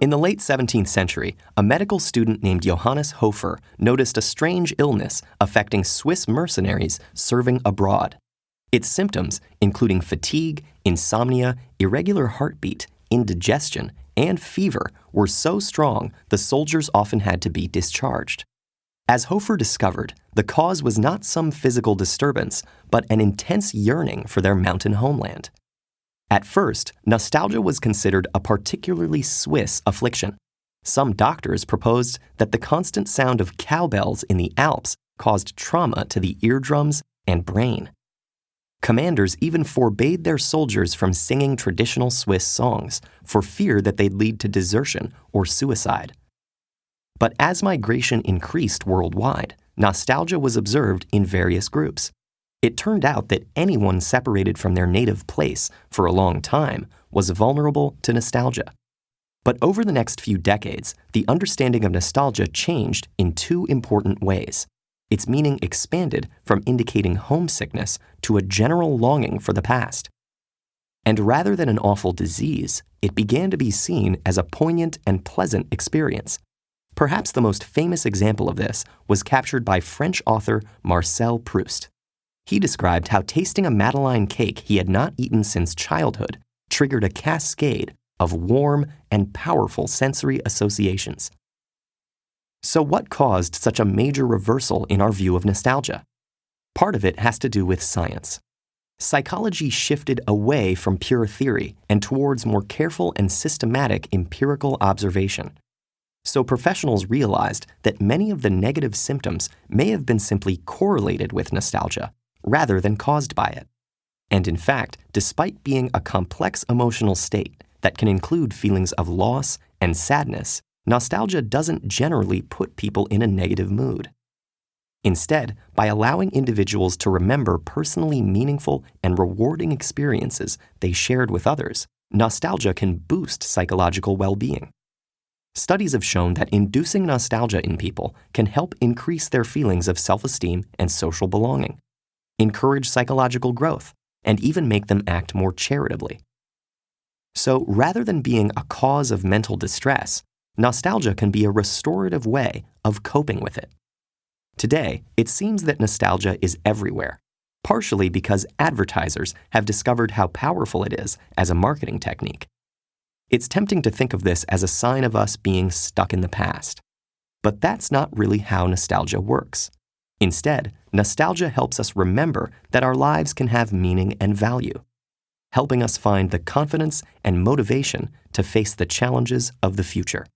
In the late 17th century, a medical student named Johannes Hofer noticed a strange illness affecting Swiss mercenaries serving abroad. Its symptoms, including fatigue, insomnia, irregular heartbeat, indigestion, and fever, were so strong the soldiers often had to be discharged. As Hofer discovered, the cause was not some physical disturbance, but an intense yearning for their mountain homeland. At first, nostalgia was considered a particularly Swiss affliction. Some doctors proposed that the constant sound of cowbells in the Alps caused trauma to the eardrums and brain. Commanders even forbade their soldiers from singing traditional Swiss songs for fear that they'd lead to desertion or suicide. But as migration increased worldwide, nostalgia was observed in various groups. It turned out that anyone separated from their native place for a long time was vulnerable to nostalgia. But over the next few decades, the understanding of nostalgia changed in two important ways. Its meaning expanded from indicating homesickness to a general longing for the past. And rather than an awful disease, it began to be seen as a poignant and pleasant experience. Perhaps the most famous example of this was captured by French author Marcel Proust. He described how tasting a Madeleine cake he had not eaten since childhood triggered a cascade of warm and powerful sensory associations. So what caused such a major reversal in our view of nostalgia? Part of it has to do with science. Psychology shifted away from pure theory and towards more careful and systematic empirical observation. So professionals realized that many of the negative symptoms may have been simply correlated with nostalgia, rather than caused by it. And in fact, despite being a complex emotional state that can include feelings of loss and sadness, nostalgia doesn't generally put people in a negative mood. Instead, by allowing individuals to remember personally meaningful and rewarding experiences they shared with others, nostalgia can boost psychological well-being. Studies have shown that inducing nostalgia in people can help increase their feelings of self-esteem and social belonging, encourage psychological growth, and even make them act more charitably. So rather than being a cause of mental distress, nostalgia can be a restorative way of coping with it. Today, it seems that nostalgia is everywhere, partially because advertisers have discovered how powerful it is as a marketing technique. It's tempting to think of this as a sign of us being stuck in the past. But that's not really how nostalgia works. Instead, nostalgia helps us remember that our lives can have meaning and value, helping us find the confidence and motivation to face the challenges of the future.